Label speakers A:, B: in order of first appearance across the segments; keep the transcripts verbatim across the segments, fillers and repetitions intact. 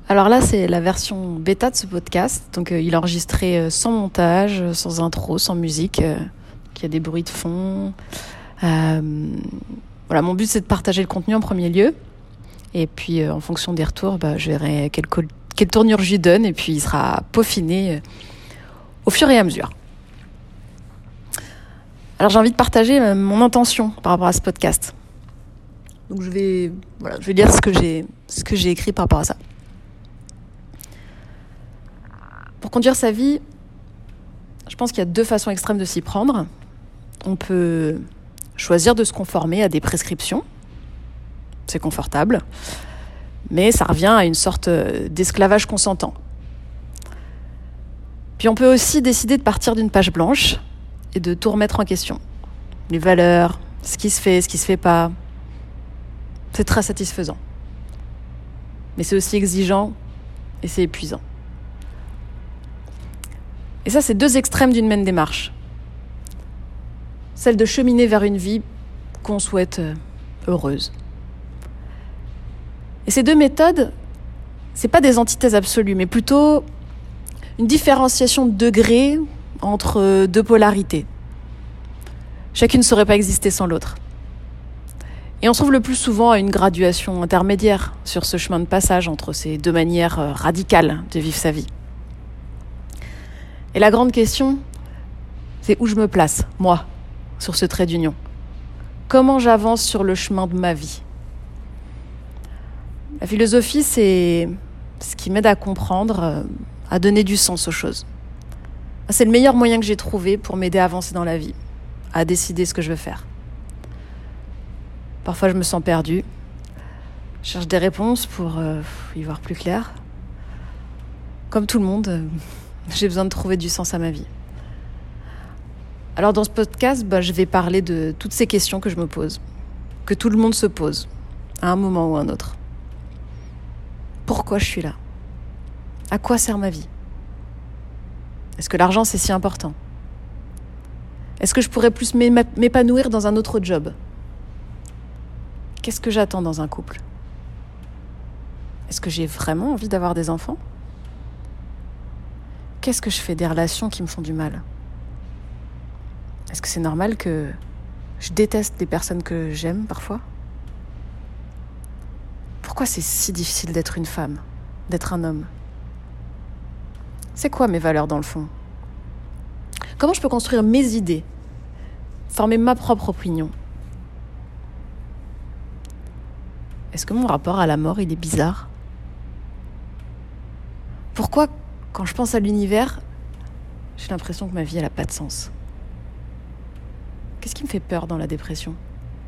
A: Alors là, c'est la version bêta de ce podcast. Donc, euh, il est enregistré euh, sans montage, euh, sans intro, sans musique. Euh, il y a des bruits de fond. Euh, voilà, mon but, c'est de partager le contenu en premier lieu. Et puis, euh, en fonction des retours, bah, je verrai quelle, co- quelle tournure je lui donne. Et puis, il sera peaufiné euh, au fur et à mesure. Alors, j'ai envie de partager euh, mon intention par rapport à ce podcast. Donc, je vais, voilà, je vais lire ce que j'ai, ce que j'ai écrit par rapport à ça. Pour conduire sa vie, je pense qu'il y a deux façons extrêmes de s'y prendre. On peut choisir de se conformer à des prescriptions. C'est confortable. Mais ça revient à une sorte d'esclavage consentant. Puis on peut aussi décider de partir d'une page blanche et de tout remettre en question. Les valeurs, ce qui se fait, ce qui se fait pas. C'est très satisfaisant. Mais c'est aussi exigeant et c'est épuisant. Et ça, c'est deux extrêmes d'une même démarche. Celle de cheminer vers une vie qu'on souhaite heureuse. Et ces deux méthodes, c'est pas des antithèses absolues, mais plutôt une différenciation de degrés entre deux polarités. Chacune ne saurait pas exister sans l'autre. Et on se trouve le plus souvent à une graduation intermédiaire sur ce chemin de passage entre ces deux manières radicales de vivre sa vie. Et la grande question, c'est où je me place, moi, sur ce trait d'union. Comment j'avance sur le chemin de ma vie? La philosophie, c'est ce qui m'aide à comprendre, à donner du sens aux choses. C'est le meilleur moyen que j'ai trouvé pour m'aider à avancer dans la vie, à décider ce que je veux faire. Parfois, je me sens perdue. Je cherche des réponses pour euh, y voir plus clair. Comme tout le monde, euh, j'ai besoin de trouver du sens à ma vie. Alors dans ce podcast, bah, je vais parler de toutes ces questions que je me pose, que tout le monde se pose, à un moment ou à un autre. Pourquoi je suis là? À quoi sert ma vie? Est-ce que l'argent, c'est si important? Est-ce que je pourrais plus m'épanouir dans un autre job? Qu'est-ce que j'attends dans un couple? Est-ce que j'ai vraiment envie d'avoir des enfants? Qu'est-ce que je fais des relations qui me font du mal? Est-ce que c'est normal que je déteste les personnes que j'aime parfois? Pourquoi c'est si difficile d'être une femme, d'être un homme? C'est quoi mes valeurs dans le fond? Comment je peux construire mes idées, former ma propre opinion? Est-ce que mon rapport à la mort, il est bizarre? Pourquoi, quand je pense à l'univers, j'ai l'impression que ma vie, elle n'a pas de sens? Qu'est-ce qui me fait peur dans la dépression?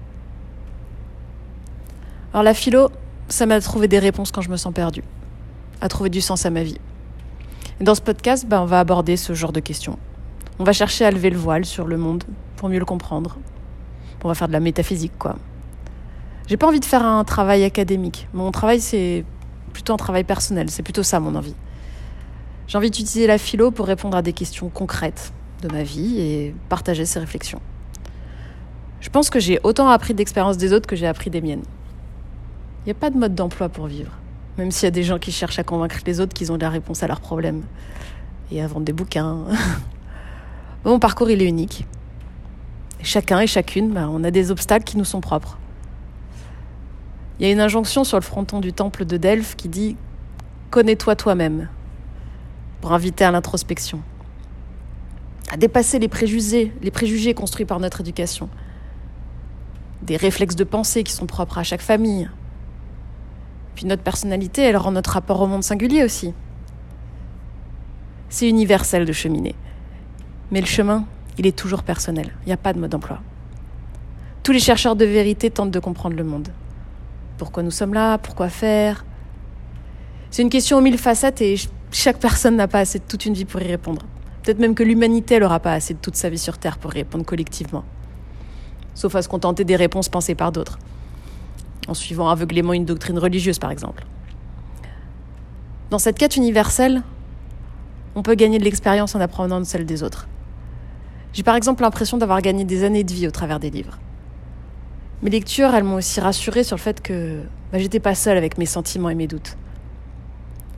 A: Alors la philo, ça m'a trouvé des réponses quand je me sens perdue, à trouver du sens à ma vie. Et dans ce podcast, bah, on va aborder ce genre de questions. On va chercher à lever le voile sur le monde pour mieux le comprendre. On va faire de la métaphysique, quoi. J'ai pas envie de faire un travail académique. Mon travail, c'est plutôt un travail personnel. C'est plutôt ça, mon envie. J'ai envie d'utiliser la philo pour répondre à des questions concrètes de ma vie et partager ces réflexions. Je pense que j'ai autant appris d'expériences des autres que j'ai appris des miennes. Il n'y a pas de mode d'emploi pour vivre, même s'il y a des gens qui cherchent à convaincre les autres qu'ils ont la réponse à leurs problèmes et à vendre des bouquins. Mon parcours, il est unique. Et chacun et chacune, bah, on a des obstacles qui nous sont propres. Il y a une injonction sur le fronton du temple de Delphes qui dit « Connais-toi toi-même » pour inviter à l'introspection, à dépasser les préjugés, les préjugés construits par notre éducation, des réflexes de pensée qui sont propres à chaque famille. Puis notre personnalité, elle rend notre rapport au monde singulier aussi. C'est universel de cheminer. Mais le chemin, il est toujours personnel. Il n'y a pas de mode d'emploi. Tous les chercheurs de vérité tentent de comprendre le monde. Pourquoi nous sommes là? Pourquoi faire? C'est une question aux mille facettes et chaque personne n'a pas assez de toute une vie pour y répondre. Peut-être même que l'humanité n'aura pas assez de toute sa vie sur Terre pour y répondre collectivement. Sauf à se contenter des réponses pensées par d'autres, en suivant aveuglément une doctrine religieuse, par exemple. Dans cette quête universelle, on peut gagner de l'expérience en apprenant de celle des autres. J'ai par exemple l'impression d'avoir gagné des années de vie au travers des livres. Mes lectures, elles m'ont aussi rassurée sur le fait que bah, j'étais pas seule avec mes sentiments et mes doutes.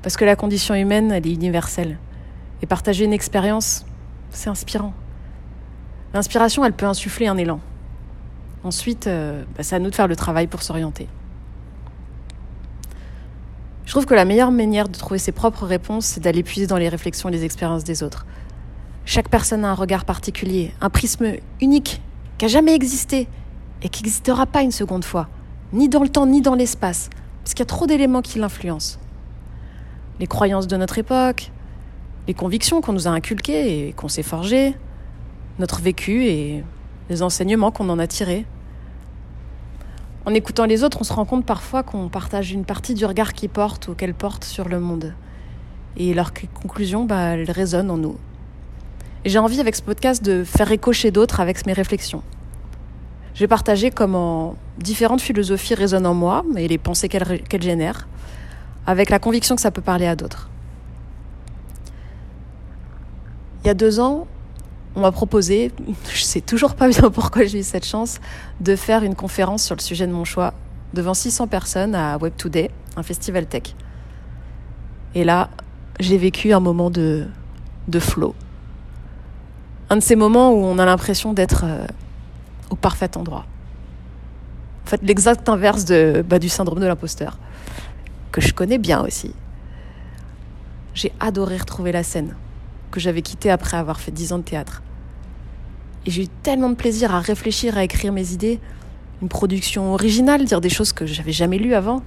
A: Parce que la condition humaine, elle est universelle. Et partager une expérience, c'est inspirant. L'inspiration, elle peut insuffler un élan. Ensuite, euh, bah, c'est à nous de faire le travail pour s'orienter. Je trouve que la meilleure manière de trouver ses propres réponses, c'est d'aller puiser dans les réflexions et les expériences des autres. Chaque personne a un regard particulier, un prisme unique, qui n'a jamais existé et qui n'existera pas une seconde fois, ni dans le temps, ni dans l'espace, parce qu'il y a trop d'éléments qui l'influencent. Les croyances de notre époque, les convictions qu'on nous a inculquées et qu'on s'est forgées, notre vécu et les enseignements qu'on en a tirés. En écoutant les autres, on se rend compte parfois qu'on partage une partie du regard qu'ils portent ou qu'elles portent sur le monde. Et leurs conclusions, bah, elles résonnent en nous. Et j'ai envie avec ce podcast de faire écho chez d'autres avec mes réflexions. Je vais partager comment différentes philosophies résonnent en moi et les pensées qu'elles, qu'elles génèrent, avec la conviction que ça peut parler à d'autres. Il y a deux ans, on m'a proposé, je sais toujours pas bien pourquoi j'ai eu cette chance, de faire une conférence sur le sujet de mon choix devant six cents personnes à Web Today, un festival tech. Et là, j'ai vécu un moment de, de flow. Un de ces moments où on a l'impression d'être euh, au parfait endroit. En fait, l'exact inverse de, bah, du syndrome de l'imposteur, que je connais bien aussi. J'ai adoré retrouver la scène que j'avais quittée après avoir fait dix ans de théâtre. Et j'ai eu tellement de plaisir à réfléchir, à écrire mes idées, une production originale, dire des choses que j'avais jamais lues avant.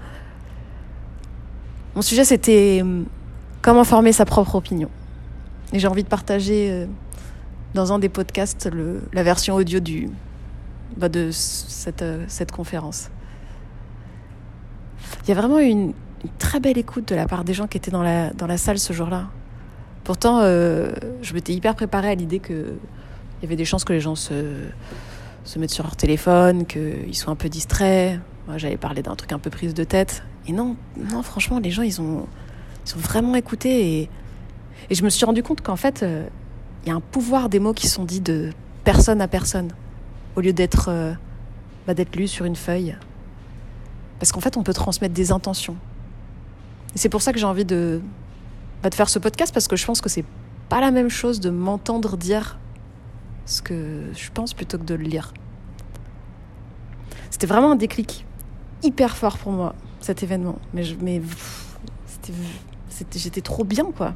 A: Mon sujet, c'était comment former sa propre opinion. Et j'ai envie de partager euh, dans un des podcasts le, la version audio du, bah, de cette, euh, cette conférence. Il y a vraiment eu une, une très belle écoute de la part des gens qui étaient dans la, dans la salle ce jour-là. Pourtant, euh, je m'étais hyper préparée à l'idée qu'il y avait des chances que les gens se, se mettent sur leur téléphone, qu'ils soient un peu distraits. Moi, j'allais parler d'un truc un peu prise de tête. Et non, non, franchement, les gens, ils ont, ils ont vraiment écouté. Et, et je me suis rendu compte qu'en fait, euh, il y a un pouvoir des mots qui sont dits de personne à personne, au lieu d'être, euh, bah, d'être lus sur une feuille. Parce qu'en fait, on peut transmettre des intentions. Et c'est pour ça que j'ai envie de... Bah, de faire ce podcast, parce que je pense que c'est pas la même chose de m'entendre dire ce que je pense plutôt que de le lire. C'était vraiment un déclic hyper fort pour moi, cet événement. Mais, je, mais c'était, c'était, j'étais trop bien, quoi.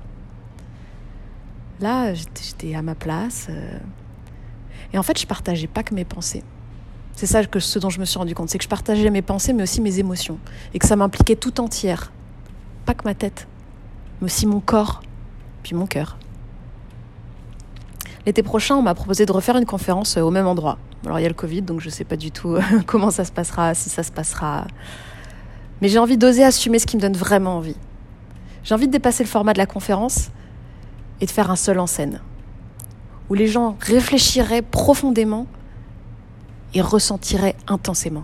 A: Là, j'étais, j'étais à ma place. Euh... Et en fait, je partageais pas que mes pensées. C'est ça que ce dont je me suis rendu compte, c'est que je partageais mes pensées, mais aussi mes émotions. Et que ça m'impliquait tout entière. Pas que ma tête, mais aussi mon corps, puis mon cœur. L'été prochain, on m'a proposé de refaire une conférence au même endroit. Alors, il y a le Covid, donc je ne sais pas du tout comment ça se passera, si ça se passera. Mais j'ai envie d'oser assumer ce qui me donne vraiment envie. J'ai envie de dépasser le format de la conférence et de faire un seul en scène, où les gens réfléchiraient profondément et ressentiraient intensément.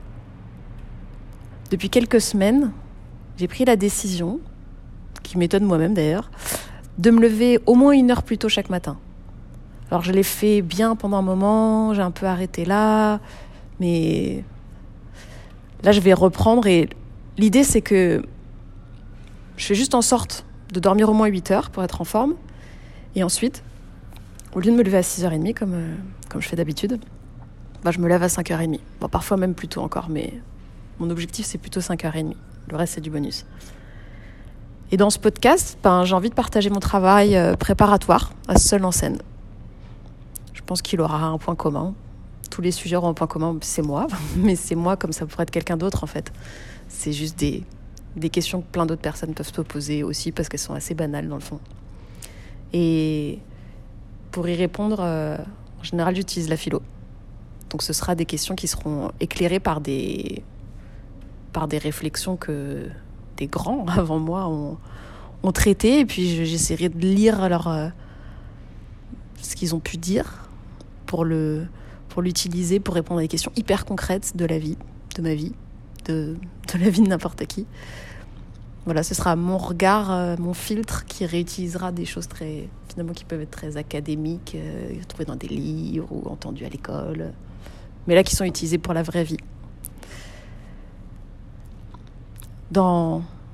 A: Depuis quelques semaines, j'ai pris la décision, qui m'étonne moi-même d'ailleurs, de me lever au moins une heure plus tôt chaque matin. Alors je l'ai fait bien pendant un moment, j'ai un peu arrêté là, mais là je vais reprendre et l'idée c'est que je fais juste en sorte de dormir au moins huit heures pour être en forme et ensuite, au lieu de me lever à six heures trente comme, euh, comme je fais d'habitude, bah, je me lève à cinq heures trente. Bon, parfois même plus tôt encore, mais mon objectif c'est plutôt cinq heures trente. Le reste c'est du bonus. Et dans ce podcast, ben, j'ai envie de partager mon travail euh, préparatoire à Seul en scène. Je pense qu'il aura un point commun. Tous les sujets auront un point commun, c'est moi. Mais c'est moi comme ça pourrait être quelqu'un d'autre en fait. C'est juste des, des questions que plein d'autres personnes peuvent se poser aussi parce qu'elles sont assez banales dans le fond. Et pour y répondre, euh, en général j'utilise la philo. Donc ce sera des questions qui seront éclairées par des, par des réflexions que des grands avant moi ont, ont traité. Et puis j'essaierai de lire leur, euh, ce qu'ils ont pu dire pour, le, pour l'utiliser, pour répondre à des questions hyper concrètes de la vie, de ma vie, de, de la vie de n'importe qui. Voilà, ce sera mon regard, euh, mon filtre qui réutilisera des choses très, finalement, qui peuvent être très académiques, euh, trouvées dans des livres ou entendues à l'école, mais là qui sont utilisées pour la vraie vie. Dans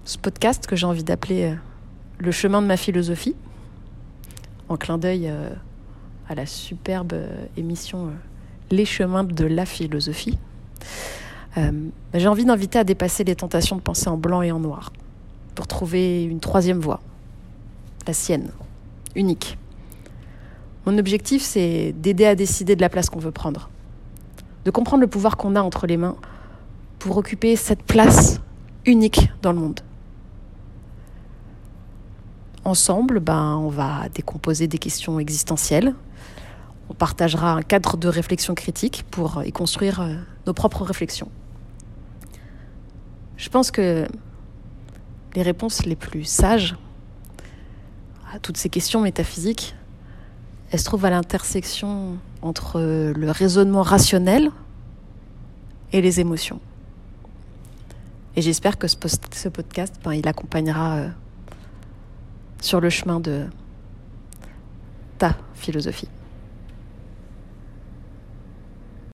A: ce podcast que j'ai envie d'appeler euh, Le chemin de ma philosophie, en clin d'œil euh, à la superbe euh, émission euh, Les chemins de la philosophie. Euh, j'ai envie d'inviter à dépasser les tentations de penser en blanc et en noir pour trouver une troisième voie, la sienne, unique. Mon objectif, c'est d'aider à décider de la place qu'on veut prendre, de comprendre le pouvoir qu'on a entre les mains pour occuper cette place unique dans le monde. Ensemble, ben, on va décomposer des questions existentielles. On partagera un cadre de réflexion critique pour y construire euh, nos propres réflexions. Je pense que les réponses les plus sages à toutes ces questions métaphysiques, elles se trouvent à l'intersection entre le raisonnement rationnel et les émotions. Et j'espère que ce, post- ce podcast, ben, il accompagnera euh, sur le chemin de ta philosophie.